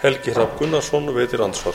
Helgi Hrafn Gunnarsson veitir andsvar.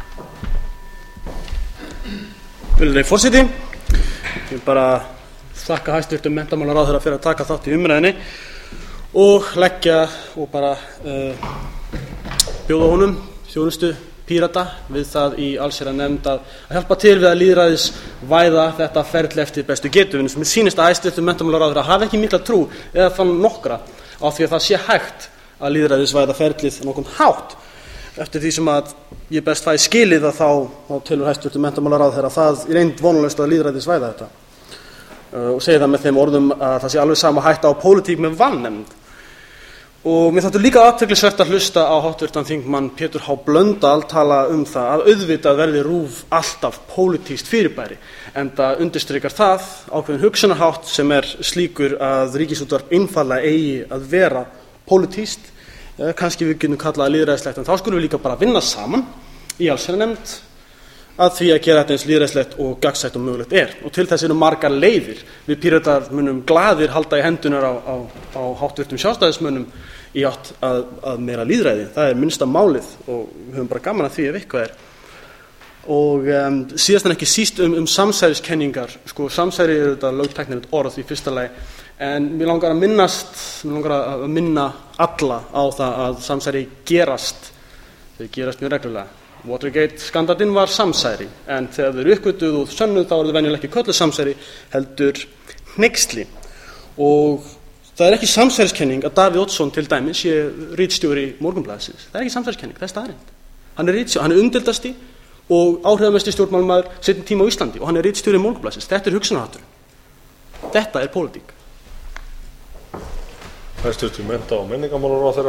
Virðulegi forseti, ég vil bara þakka hæstvirtum menntamálaráðherra fyrir að taka þátt í umræðunni og leggja og bara bjóða honum þjónustu Pírata við það í allsherjarnefnd að hjálpa til við að lýðræðisvæða þetta ferli eftir bestu getu. Mér sýnist að hæstvirtum menntamálaráðherra hafi ekki mikla trú eða þann nokkra á því að það sé hægt að lýðræðisvæða ferlið á nokkurn hátt. Eftir því sem að ég best fæ skilið að þá telur hæstvirtur menntamálaráðherra það í reynd vonlaust að lýðræðisvæða þetta og segir það með þeim orðum að það sé alveg sama hætta á pólitík með vanefnd. Og mér þótti líka athyglisvert að hlusta á háttvirtan þingmann Pétur H. Blöndal tala það að auðvitað verði RÚV alltaf pólitískt fyrirbæri, enda undirstrikar það ákveðinn hugsunarhátt sem slíkur að Ríkisútvarp einfaldlega eigi að vera pólitískt. Kannski við getum kallað lýðræðislegt, en þá skulum við líka bara vinna saman í allsherjarnefnd að því að gera þetta eins lýðræðislegt og gagnsætt og mögulegt og til þess eru margar leiðir. Við Píratar munum glaðir halda í hendunar á háttvirtum sjálfstæðismönnum í átt að meira lýðræði. Það minnsta málið og við höfum bara gaman að því ef eitthvað og síðast en ekki síst samsæriskenningar. Samsæri þetta lögtæknilegt orð í fyrsta lagi, en mér langar að minna alla á það að samsæri gerast mjög reglulega. Watergate skandallinn var samsæri, en þegar þau eru uppgötvuð og sönnuð þá eru þau venjulega ekki kölluð samsæri heldur hneyksli. Og það ekki samsæriskenning að Davíð Oddsson til dæmis sé ritstjóri Morgunblaðsins. Það ekki samsæriskenning, það staðreynd. Hann er umdeildasti og áhrifamesti stjórnmálamaður seinni tíma á Íslandi og hann er ritstjóri Morgunblaðsins. Þetta hugsunarhátturinn. Þetta pólitík. Hæstvirtur mennta- og menningarmálaráðherra